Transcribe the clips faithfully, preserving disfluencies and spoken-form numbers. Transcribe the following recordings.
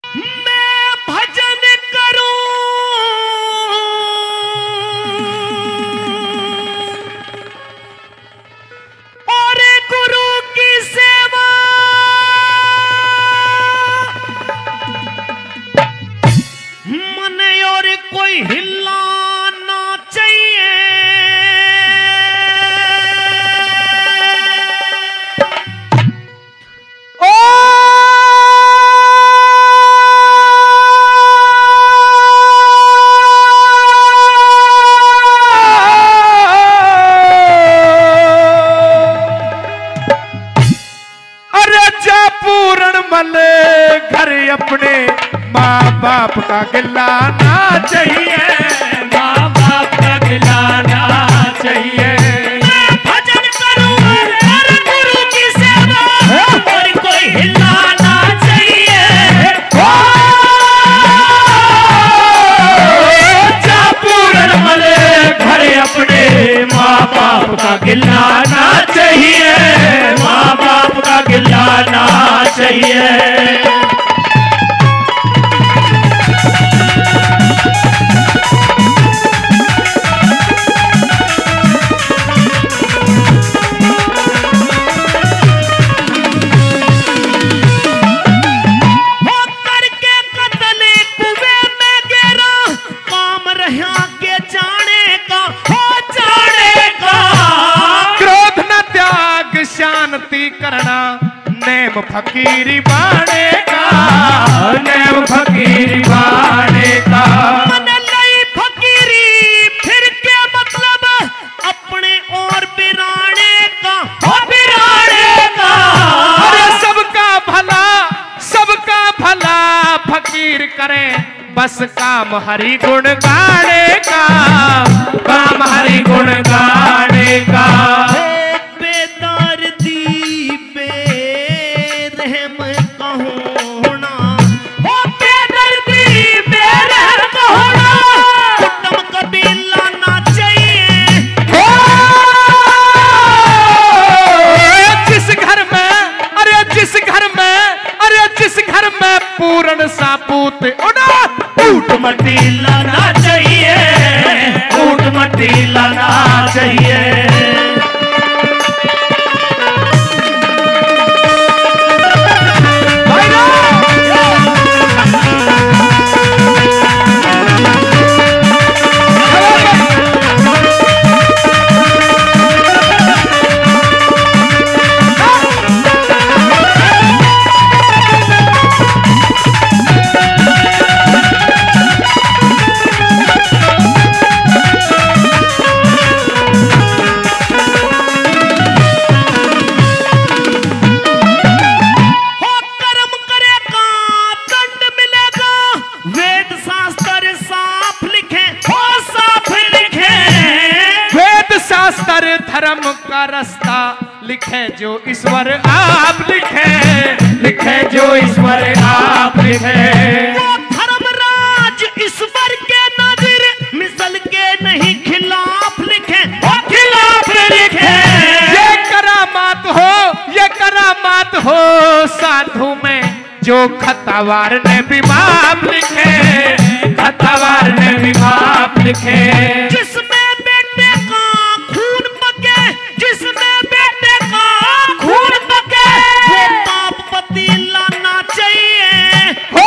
मैं भजन करूं और गुरु की सेवा, मन और कोई हिलाना चाहिए। घर अपने माँ बाप का गिलाना चाहिए, माँ बाप का गिलाना चाहिए। मैं भजन करूं और गुरु की सेवा और कोई हिलाना चाहिए। जा पूरन मले घर अपने माँ बाप का गिलाना चाहिए, माँ बाप का गिलाना चाहिए। शांति करना नेम फकीरी बाणे का, नेम फकीरी बाणे का। मन लई फकीरी फिर के मतलब अपने और बिराने का, हो बिराने का। अरे सबका भला सबका भला फकीर करे, बस काम हरि गुण गाने का, काम हरि गुण गाने का। पूर्ण सापूत उड़ा ऊट मट्टी लाना चाहिए, ऊट मट्टी लाना चाहिए। धर्म का रास्ता लिखे जो ईश्वर आप लिखे, लिखे जो ईश्वर आप लिखे। वो धर्म राज ईश्वर के नजर मिसल के नहीं खिलाफ लिखे, वो खिलाफ लिखे। ये करामात हो, ये करामात हो साधु में जो खतावार ने भी बाप लिखे, खतावार ने भी बाप लिखे। जिसमें बेटे का खून बगे, जिसमें बेटे का खून बगे, वो बाप पति लाना चाहिए। हो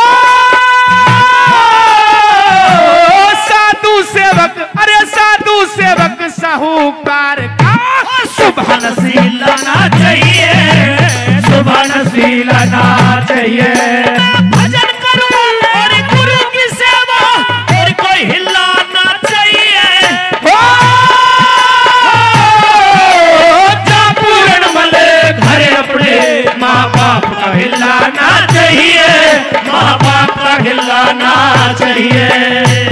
साधु सेवक, अरे साधु सेवक साहूकार का सुबह नसीब लाना चाहिए, सुबह नसीब लाना चाहिए। भजन करूं और गुरु की सेवा और कोई हिलाना चाहिए। हो जा पूर्ण मले घर अपने माँ बाप का हिलाना चाहिए, माँ बाप का हिलाना चाहिए।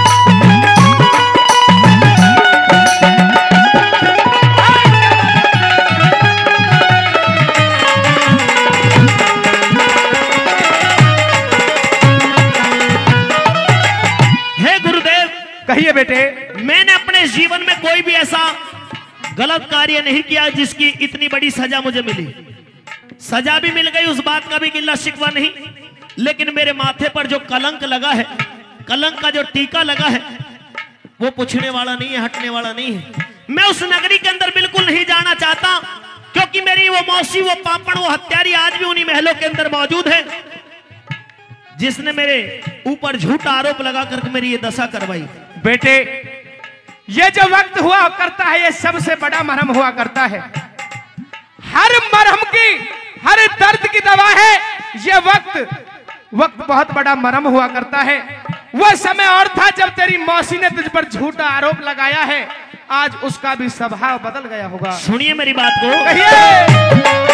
कहिए बेटे। मैंने अपने जीवन में कोई भी ऐसा गलत कार्य नहीं किया जिसकी इतनी बड़ी सजा मुझे मिली। सजा भी मिल गई, उस बात का भी गिल्ला शिकवा नहीं, लेकिन मेरे माथे पर जो कलंक लगा है, कलंक का जो टीका लगा है, वो पूछने वाला नहीं है, हटने वाला नहीं है। मैं उस नगरी के अंदर बिल्कुल नहीं जाना चाहता, क्योंकि मेरी वो मौसी, वो पापड़, वो हत्यारी आज भी उन्हीं महलों के अंदर मौजूद है, जिसने मेरे ऊपर झूठा आरोप लगा करके मेरी ये दशा करवाई। बेटे, ये जो वक्त हुआ करता है, ये सबसे बड़ा मरहम हुआ करता है। हर मरहम की, हर दर्द की दवा है ये वक्त। वक्त बहुत बड़ा मरहम हुआ करता है। वह समय और था जब तेरी मौसी ने तुझ पर झूठा आरोप लगाया है। आज उसका भी स्वभाव बदल गया होगा। सुनिए मेरी बात को, कहिए।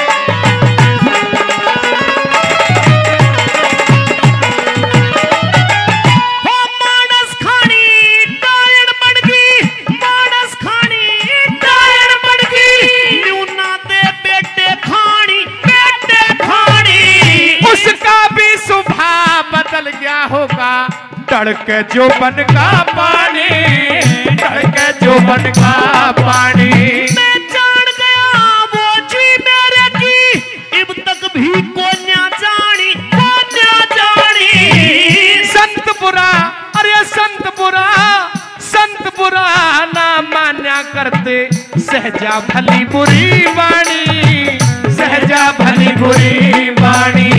होगा तड़के जो बन का पानी, तड़के जो बन का पानी। मैं जान गया वो जी मेरे की, अब तक भी को न्या जानी, को न्या जानी। संत बुरा, अरे संत बुरा, संत बुरा ना मान्या करते, सहजा भली बुरी वाणी, सहजा भली बुरी वाणी।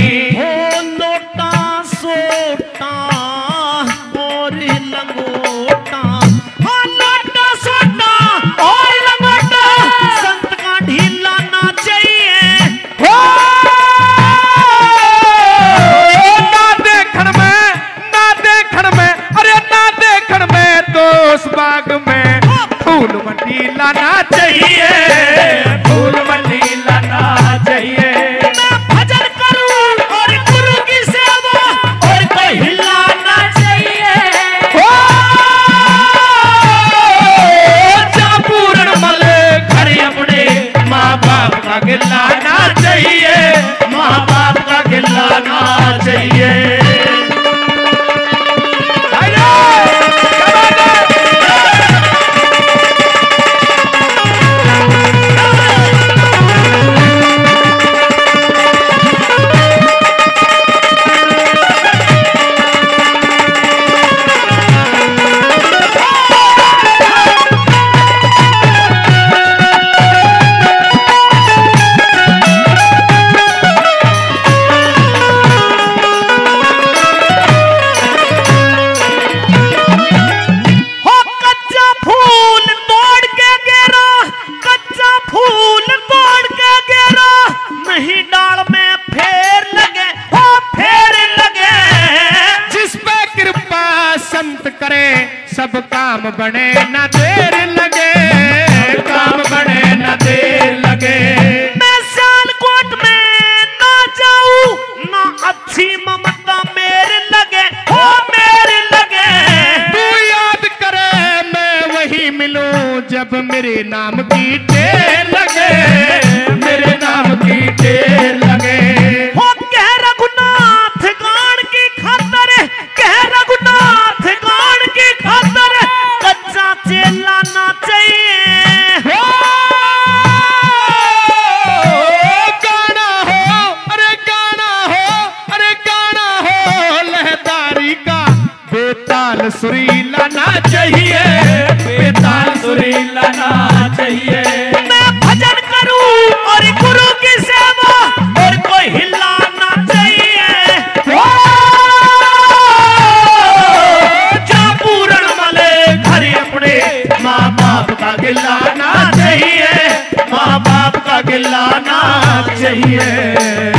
बाग में फूल मंडी लाना चाहिए, फूल मंडी लाना चाहिए। मैं भजन करूं और गुरु की सेवा और कोई हिलाना चाहिए। हो जा पूर्ण मल घर अपने माँ बाप का गिलाना चाहिए, माँ बाप का गिलाना चाहिए। सब काम बने न देर लगे, काम बने न देर लगे। मैं सियालकोट में ना जाऊं, ना अच्छी ममता मेरे लगे, हो मेरे लगे। तू याद करे मैं वही मिलूं जब मेरे नाम की टेर लगे, मेरे नाम की टेर लगे। हो कह रघुनाथ गान की खातर, कह रघुनाथ गान की खातर कच्चा चेलाना चाहिए। हो गाना हो, अरे गाना हो, अरे गाना हो लहदारी का बेताल सुरीला ना चाहिए, बेताल सुरीला ना चाहिए। मैं भजन करूं और गुरु की सेवा और कोई हिलाना चाहिए। हो जा पूर्ण मले घर अपने माँ बाप का गिलाना चाहिए, माँ बाप का गिलाना चाहिए।